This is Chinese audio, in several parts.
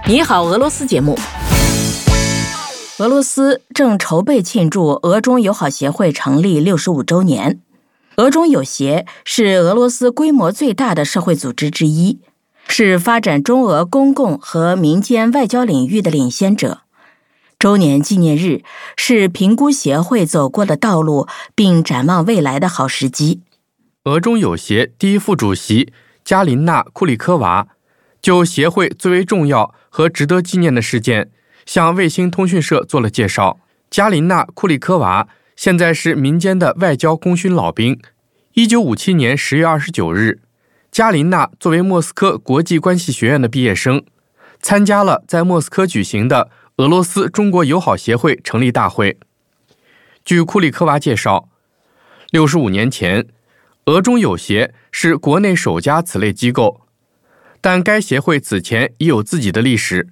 你好，俄罗斯节目。俄罗斯正筹备庆祝俄中友好协会成立65周年。俄中友协是俄罗斯规模最大的社会组织之一，是发展中俄公共和民间外交领域的领先者。周年纪念日是评估协会走过的道路并展望未来的好时机。 俄中友协第一副主席加琳娜·库里科娃就协会最为重要和值得纪念的事件向卫星通讯社做了介绍。加琳娜·库里科娃现在是民间的外交功勋老兵。1957年10月29日，加琳娜作为莫斯科国际关系学院的毕业生，参加了在莫斯科举行的俄罗斯中国友好协会成立大会。据库里科娃介绍，65年前，俄中友协是国内首家此类机构，但该协会此前已有自己的历史。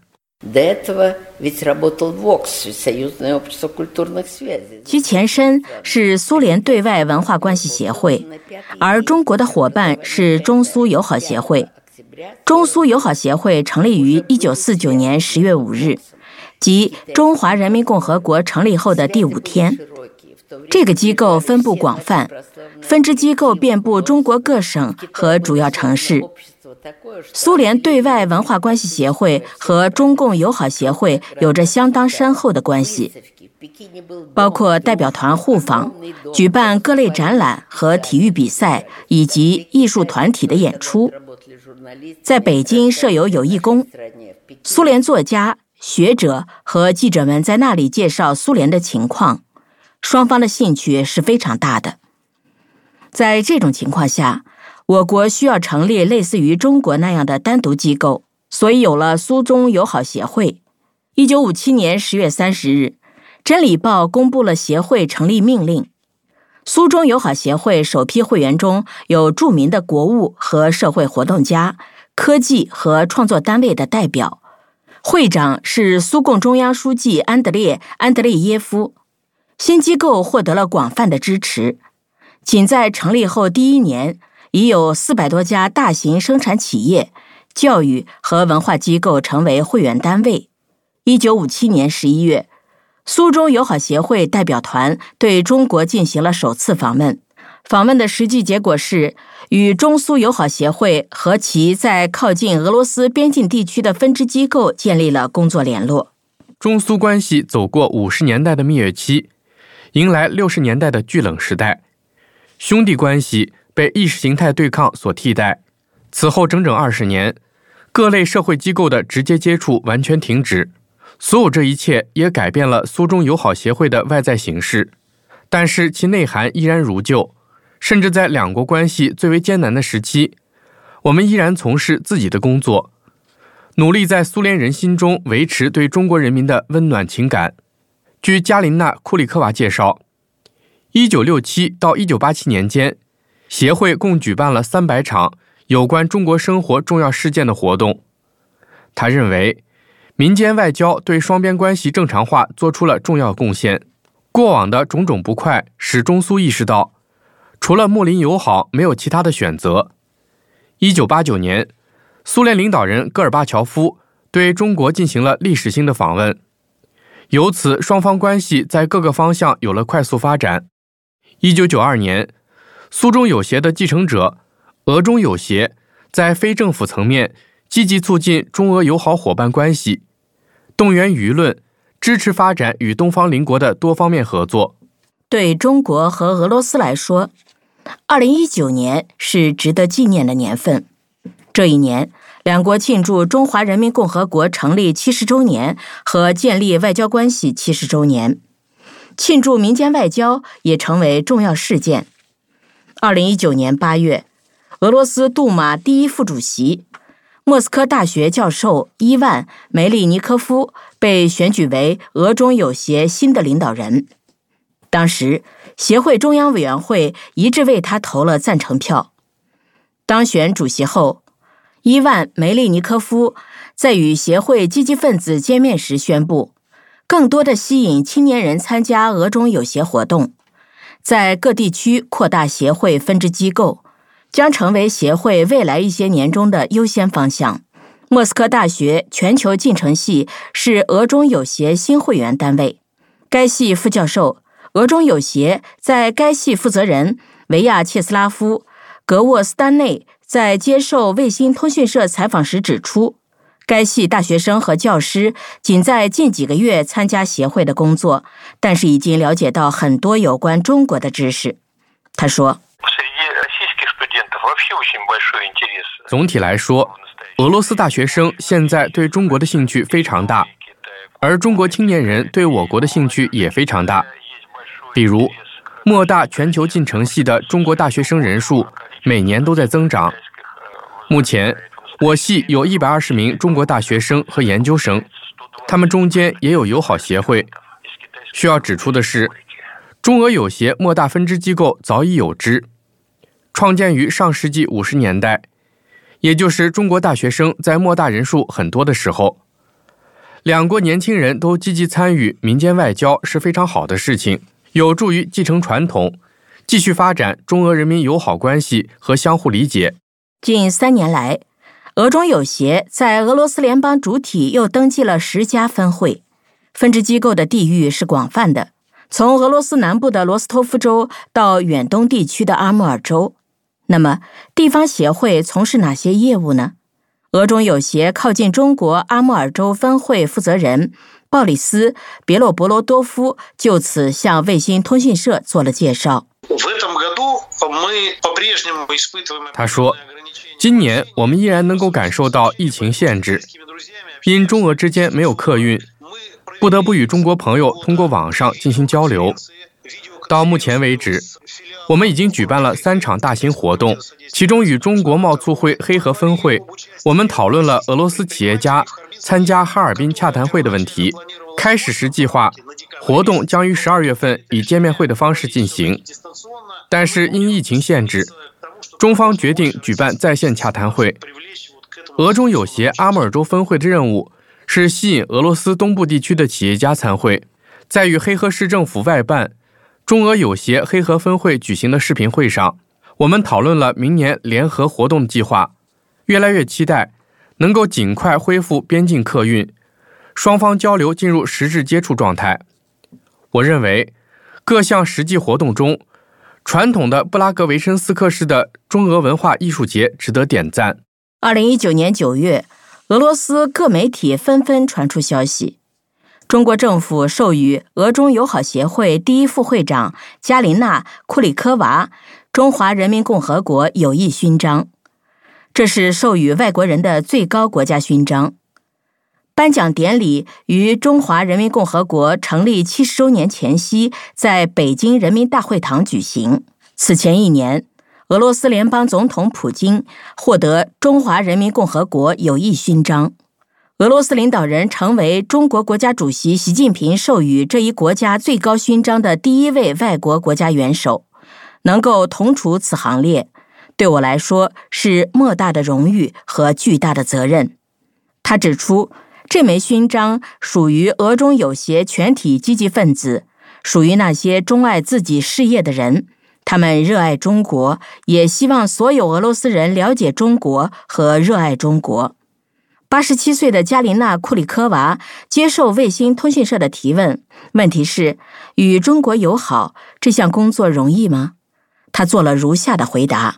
其前身是苏联对外文化关系协会，而中国的伙伴是中苏友好协会。中苏友好协会成立于1949年10月5日，即中华人民共和国成立后的第5天。这个机构分布广泛，分支机构遍布中国各省和主要城市。苏联对外文化关系协会和中共友好协会有着相当深厚的关系，包括代表团互访、举办各类展览和体育比赛，以及艺术团体的演出。在北京设有友谊宫，苏联作家、学者和记者们在那里介绍苏联的情况，双方的兴趣是非常大的。在这种情况下，我国需要成立类似于中国那样的单独机构，所以有了苏中友好协会。1957年10月30日，《真理报》公布了协会成立命令。苏中友好协会首批会员中有著名的国务和社会活动家、科技和创作单位的代表，会长是苏共中央书记安德烈耶夫。新机构获得了广泛的支持，仅在成立后第1年，已有400多家大型生产企业、教育和文化机构成为会员单位。1957年11月，苏中友好协会代表团对中国进行了首次访问。访问的实际结果是，与中苏友好协会和其在靠近俄罗斯边境地区的分支机构建立了工作联络。 中苏关系走过50年代的蜜月期，迎来60年代的巨冷时代。兄弟关系被意识形态对抗所替代。此后整整20年，各类社会机构的直接接触完全停止。所有这一切也改变了苏中友好协会的外在形式，但是其内涵依然如旧。甚至在两国关系最为艰难的时期，我们依然从事自己的工作，努力在苏联人心中维持对中国人民的温暖情感。据加琳娜·库里科娃介绍，1967到1987年间，协会共举办了300场有关中国生活重要事件的活动。他认为，民间外交对双边关系正常化做出了重要贡献。过往的种种不快使中苏意识到，除了睦邻友好，没有其他的选择。1989年，苏联领导人戈尔巴乔夫对中国进行了历史性的访问，由此双方关系在各个方向有了快速发展。1992年，苏中友协的继承者俄中友协在非政府层面积极促进中俄友好伙伴关系，动员舆论，支持发展与东方邻国的多方面合作。 对中国和俄罗斯来说，2019年是值得纪念的年份。这一年，两国庆祝中华人民共和国成立70周年和建立外交关系70周年，庆祝民间外交也成为重要事件。2019年8月，俄罗斯杜马第一副主席、莫斯科大学教授伊万·梅利尼科夫被选举为俄中友协新的领导人。当时，协会中央委员会一致为他投了赞成票。当选主席后，伊万·梅利尼科夫在与协会积极分子见面时宣布，更多的吸引青年人参加俄中友协活动，在各地区扩大协会分支机构，将成为协会未来一些年中的优先方向， 莫斯科大学全球进程系是俄中友协新会员单位，该系副教授、俄中友协在该系负责人维亚切斯拉夫·格沃斯丹内在接受卫星通讯社采访时指出，该系大学生和教师仅在近几个月参加协会的工作，但是已经了解到很多有关中国的知识。他说， 总体来说，俄罗斯大学生现在对中国的兴趣非常大，而中国青年人对我国的兴趣也非常大。比如，莫大全球进程系的中国大学生人数每年都在增长。目前，我系有120名中国大学生和研究生，他们中间也有友好协会。需要指出的是，中俄友协莫大分支机构早已有之，创建于上世纪50年代，也就是中国大学生在莫大人数很多的时候。两国年轻人都积极参与民间外交是非常好的事情，有助于继承传统，继续发展中俄人民友好关系和相互理解。 近3年来，俄中友协在俄罗斯联邦主体又登记了10家分会，分支机构的地域是广泛的，从俄罗斯南部的罗斯托夫州到远东地区的阿穆尔州。那么，地方协会从事哪些业务呢？俄中友协靠近中国阿穆尔州分会负责人鲍里斯·别洛博罗多夫就此向卫星通讯社做了介绍。 他说，今年我们依然能够感受到疫情限制，因中俄之间没有客运，不得不与中国朋友通过网上进行交流。到目前为止，我们已经举办了3场大型活动，其中与中国贸促会黑河分会，我们讨论了俄罗斯企业家参加哈尔滨洽谈会的问题。开始时计划，活动将于12月份以见面会的方式进行，但是因疫情限制，中方决定举办在线洽谈会。俄中友协阿穆尔州分会的任务是吸引俄罗斯东部地区的企业家参会。在与黑河市政府外办中俄友协黑河分会举行的视频会上，我们讨论了明年联合活动计划，越来越期待能够尽快恢复边境客运，双方交流进入实质接触状态。我认为各项实际活动中，传统的布拉格维申斯克市的中俄文化艺术节值得点赞。 2019年9月，俄罗斯各媒体纷纷传出消息，中国政府授予俄中友好协会第1副会长加琳娜·库里科娃中华人民共和国友谊勋章，这是授予外国人的最高国家勋章。颁奖典礼于中华人民共和国成立70周年前夕在北京人民大会堂举行。此前1年，俄罗斯联邦总统普京获得中华人民共和国友谊勋章。俄罗斯领导人成为中国国家主席习近平授予这一国家最高勋章的第1位外国国家元首，能够同处此行列，对我来说是莫大的荣誉和巨大的责任。他指出，这枚勋章属于俄中友协全体积极分子，属于那些钟爱自己事业的人，他们热爱中国，也希望所有俄罗斯人了解中国和热爱中国。87岁的加琳娜·库里科娃接受卫星通讯社的提问，问题是：与中国友好这项工作容易吗？她做了如下的回答。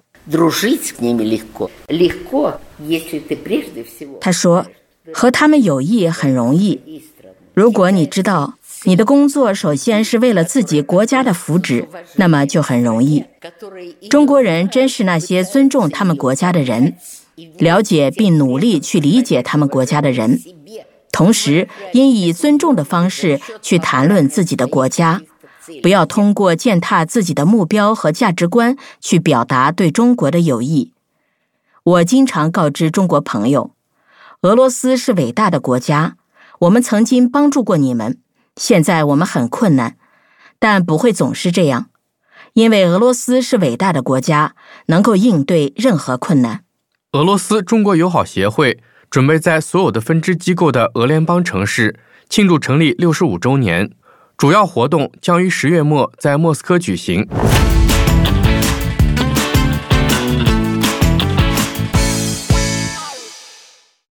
她说，和他们友谊很容易。如果你知道你的工作首先是为了自己国家的福祉，那么就很容易。中国人真是那些尊重他们国家的人，了解并努力去理解他们国家的人，同时应以尊重的方式去谈论自己的国家，不要通过践踏自己的目标和价值观去表达对中国的友谊。我经常告知中国朋友，俄罗斯是伟大的国家，我们曾经帮助过你们，现在我们很困难，但不会总是这样，因为俄罗斯是伟大的国家，能够应对任何困难。 俄罗斯中国友好协会准备在所有的分支机构的俄联邦城市庆祝成立65周年，主要活动将于10月末在莫斯科举行。